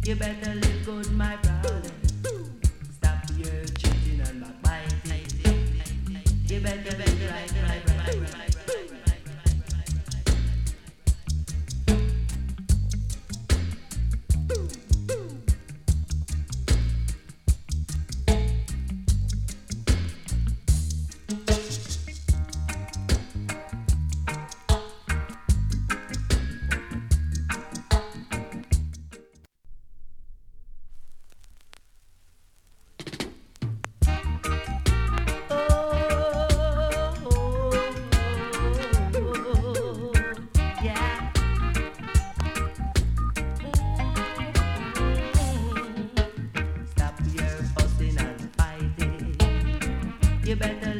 You better live good, my brother. Stop your cheating and backbiting. You better live right, right. You better